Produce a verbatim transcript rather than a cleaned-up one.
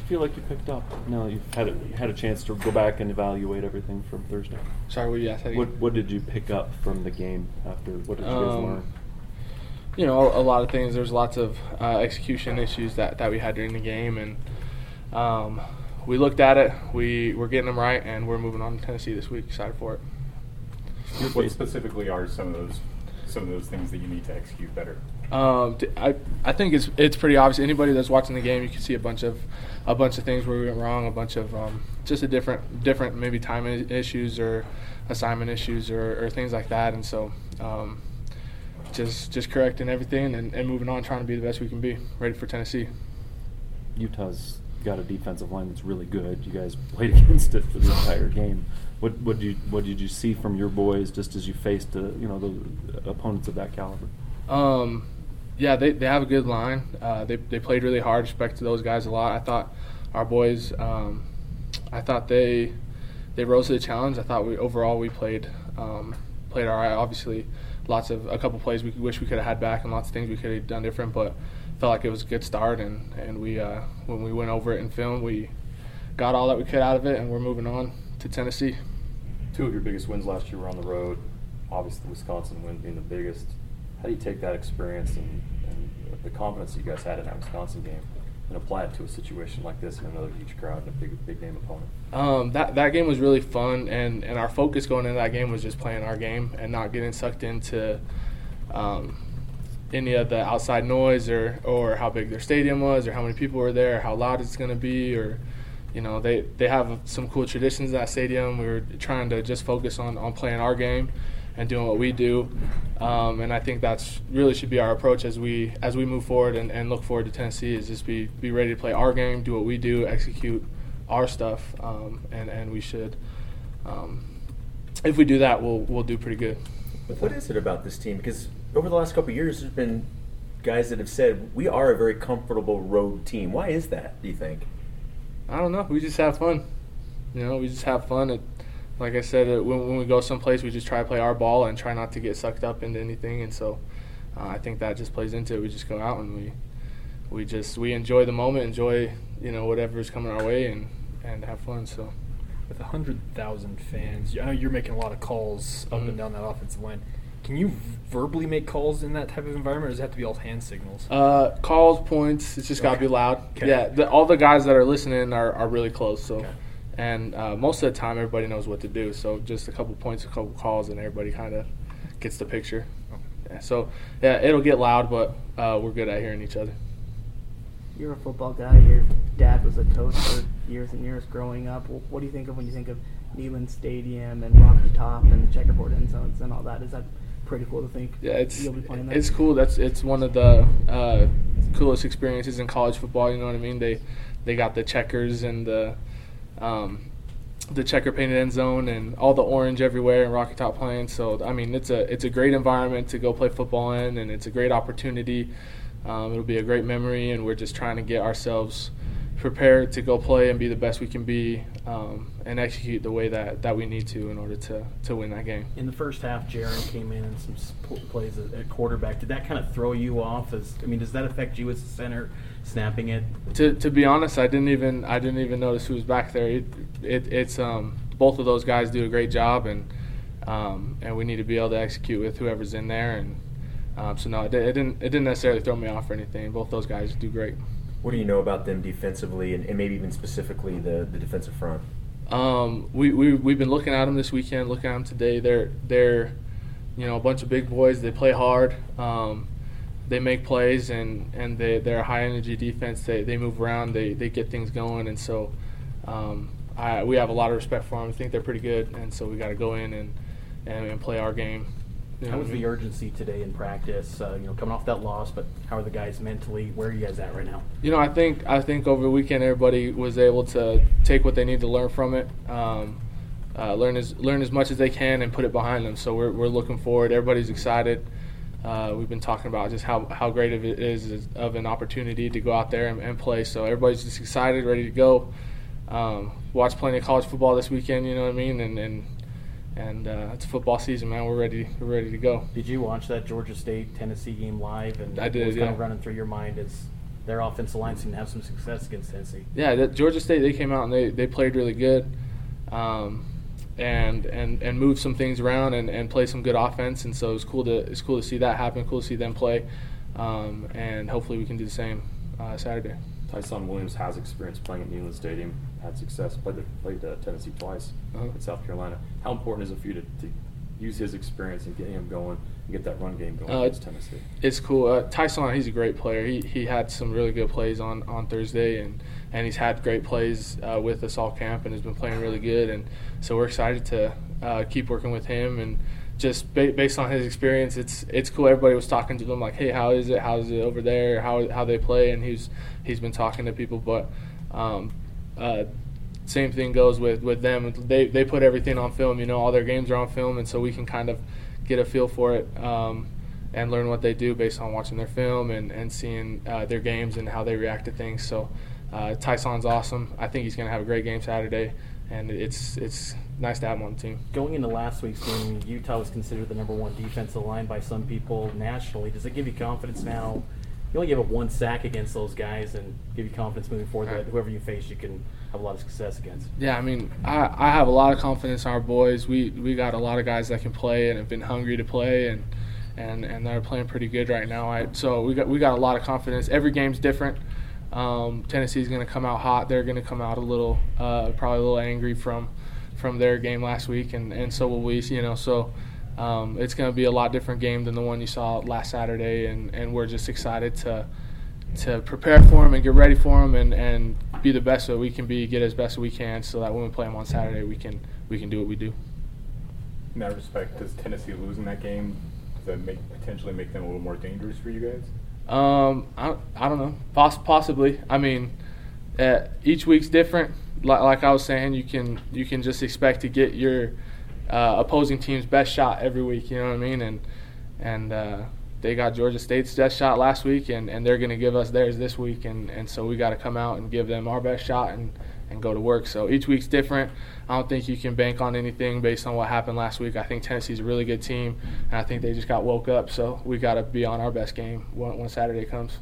feel like you picked up now that you've had a, had a chance to go back and evaluate everything from Thursday? Sorry, what you asked? What What did you pick up from the game after? What did you guys Um, learn? You know, a lot of things. There's lots of uh, execution issues that, that we had during the game, and um, we looked at it. We we're getting them right, and we're moving on to Tennessee this week. Excited for it. What specifically are some of those some of those things that you need to execute better? Um, I I think it's it's pretty obvious. Anybody that's watching the game, you can see a bunch of a bunch of things where we went wrong, a bunch of um, just a different different maybe timing issues or assignment issues or, or things like that. And so um, just just correcting everything and, and moving on, trying to be the best we can be, ready for Tennessee. Utah's got a defensive line that's really good. You guys played against it for the entire game. What what did you what did you see from your boys just as you faced uh, you know the opponents of that caliber? Um, yeah, they, they have a good line. Uh, they they played really hard. Respect to those guys a lot. I thought our boys, um, I thought they they rose to the challenge. I thought we overall we played um, played all right. Obviously, lots of a couple plays we wish we could have had back and lots of things we could have done different. But felt like it was a good start. And and we uh, when we went over it in film, we got all that we could out of it, and we're moving on to Tennessee. Two of your biggest wins last year were on the road. Obviously, the Wisconsin win being the biggest. How do you take that experience and, and the confidence that you guys had in that Wisconsin game and apply it to a situation like this in another huge crowd and a big, big name opponent? Um, that that game was really fun, and, and our focus going into that game was just playing our game and not getting sucked into um, any of the outside noise or, or how big their stadium was or how many people were there or how loud it's going to be. Or you know, they, they have some cool traditions at that stadium. We were trying to just focus on, on playing our game and doing what we do. Um, and I think that's really should be our approach as we as we move forward and, and look forward to Tennessee is just be, be ready to play our game, do what we do, execute our stuff, um, and, and we should um, if we do that, we'll we'll do pretty good. What is it about this team? Because over the last couple of years, there's been guys that have said we are a very comfortable road team. Why is that, do you think? I don't know. We just have fun. You know, we just have fun. It, like I said, it, when, when we go someplace, we just try to play our ball and try not to get sucked up into anything. And so uh, I think that just plays into it. We just go out and we we just we enjoy the moment, enjoy you know whatever's coming our way, and, and have fun. So with one hundred thousand fans, I know you're making a lot of calls up mm-hmm. and down that offensive line. Can you verbally make calls in that type of environment, or does it have to be all hand signals? Uh, calls, points, it's just okay. got to be loud. Okay. Yeah, the, all the guys that are listening are, are really close. So, okay. And uh, most of the time, everybody knows what to do. So just a couple points, a couple calls, and everybody kind of gets the picture. Okay. Yeah, so, yeah, it'll get loud, but uh, we're good at hearing each other. You're a football guy. Your dad was a coach for years and years growing up. What do you think of when you think of Neyland Stadium and Rocky Top and the checkerboard end zones and all that? Is that pretty cool to think? Yeah, it's you'll be playing that? It's cool. That's it's one of the uh, coolest experiences in college football. You know what I mean? They they got the checkers and the um, the checker painted end zone and all the orange everywhere and Rocky Top playing. So I mean, it's a it's a great environment to go play football in, and it's a great opportunity. Um, it'll be a great memory, and we're just trying to get ourselves prepared to go play and be the best we can be, um, and execute the way that, that we need to in order to, to win that game. In the first half, Jaron came in and some plays at quarterback. Did that kind of throw you off? As I mean, does that affect you as a center, snapping it? To to be honest, I didn't even I didn't even notice who was back there. It, it it's um both of those guys do a great job, and um and we need to be able to execute with whoever's in there. And um, so no, it, it didn't it didn't necessarily throw me off or anything. Both those guys do great. What do you know about them defensively, and, and maybe even specifically the, the defensive front? Um, we we we've been looking at them this weekend, looking at them today. They're they're, you know, a bunch of big boys. They play hard. Um, they make plays, and, and they they're a high energy defense. They they move around. They they get things going, and so um, I we have a lot of respect for them. I think they're pretty good, and so we got to go in and, and and play our game. You know how was I mean? the urgency today in practice? Uh, you know, coming off that loss, but how are the guys mentally? Where are you guys at right now? You know, I think I think over the weekend everybody was able to take what they need to learn from it, um, uh, learn as learn as much as they can, and put it behind them. So we're we're looking forward. Everybody's excited. Uh, we've been talking about just how, how great of it is of an opportunity to go out there and, and play. So everybody's just excited, ready to go. Um, watch plenty of college football this weekend. You know what I mean? And and And uh, it's football season, man. We're ready. We're ready to go. Did you watch that Georgia State Tennessee game live? And I did. what was yeah. kind of running through your mind as their offensive line seemed to have some success against Tennessee. Yeah, that Georgia State, they came out and they, they played really good, um, and and and moved some things around and, and played some good offense. And so it's cool to it's cool to see that happen. Cool to see them play, um, and hopefully we can do the same uh, Saturday. Tyson Williams has experience playing at Neyland Stadium, had success, played the, played uh, Tennessee twice Uh-huh. in South Carolina. How important is it for you to, to use his experience and get him going and get that run game going Uh, against Tennessee? It's cool. Uh, Tyson, he's a great player. He he had some really good plays on, on Thursday, and, and he's had great plays uh, with us all camp and has been playing really good. And so we're excited to uh, keep working with him. And just ba- based on his experience, it's it's cool. Everybody was talking to him like, hey, how is it? How is it over there? How how they play? And he's he's been talking to people. But um, uh, same thing goes with, with them. They they put everything on film. You know, all their games are on film, and so we can kind of get a feel for it um, and learn what they do based on watching their film and, and seeing uh, their games and how they react to things. So uh, Tyson's awesome. I think he's going to have a great game Saturday, and it's it's nice to have him on the team. Going into last week's game, Utah was considered the number one defensive line by some people nationally. Does it give you confidence now? You only give up one sack against those guys and give you confidence moving forward that whoever you face, you can have a lot of success against. Yeah, I mean, I, I have a lot of confidence in our boys. We we got a lot of guys that can play and have been hungry to play, and and, and they're playing pretty good right now. I, so we got we got a lot of confidence. Every game's different. Um, Tennessee's going to come out hot. They're going to come out a little, uh, probably a little angry from from their game last week, and, and so will we. You know, so. Um, it's going to be a lot different game than the one you saw last Saturday, and, and we're just excited to to prepare for them and get ready for them and, and be the best that we can be, get as best as we can, so that when we play them on Saturday, we can we can do what we do. In that respect, does Tennessee losing that game, does that make potentially make them a little more dangerous for you guys? Um, I, I don't know, Poss- possibly. I mean, uh, each week's different. Like, like I was saying, you can you can just expect to get your Uh, opposing team's best shot every week, you know what I mean? And and uh, they got Georgia State's best shot last week, and, and they're going to give us theirs this week. And, and so we got to come out and give them our best shot and, and go to work. So each week's different. I don't think you can bank on anything based on what happened last week. I think Tennessee's a really good team, and I think they just got woke up. So we got to be on our best game when, when Saturday comes.